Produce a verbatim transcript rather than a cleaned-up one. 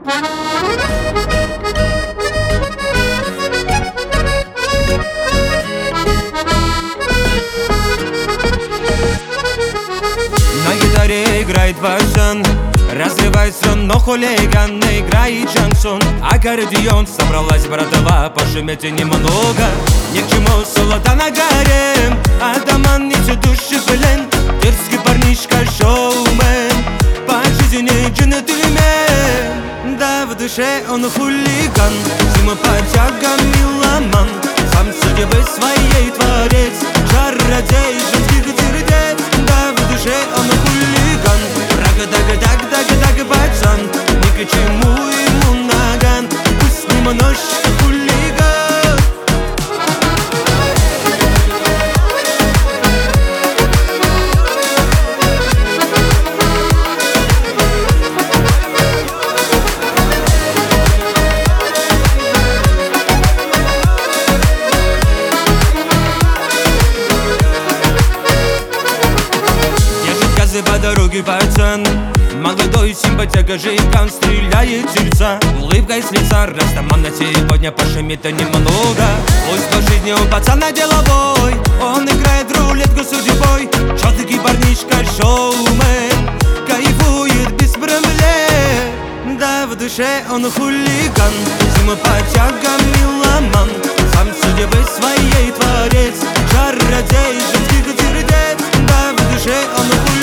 На гитаре играет барсан, разрывается, но хулиган играет шансон. Аккордеон, собралась братва, пошумите немного. Ни к чему солода на горе, атаман несу души плен. Дерзкий парнишка шоумен, по жизни джентльмен. Да, в душе он хулиган, зиму подтяган меломан. Сам судьбы своей творец, чародей женских сердец. Да, в душе он хулиган, рага-дага-даг-даг-даг пацан. Ни к чему ему наган, пусть немножко хулиган. По дороге пацан, молодой симпатяга жиган, стреляет сердца. Улыбкой с лица растаман на сегодня пошумит немного. Пусть по жизни он пацан деловой, он играет рулетку судьбой. Чёткий парнишка шоумен, кайфует без проблем. Да, в душе он хулиган, зиму подтяган меломан. Сам судьбы своей творец, чародей женских сердец. Да, в душе он хулиган.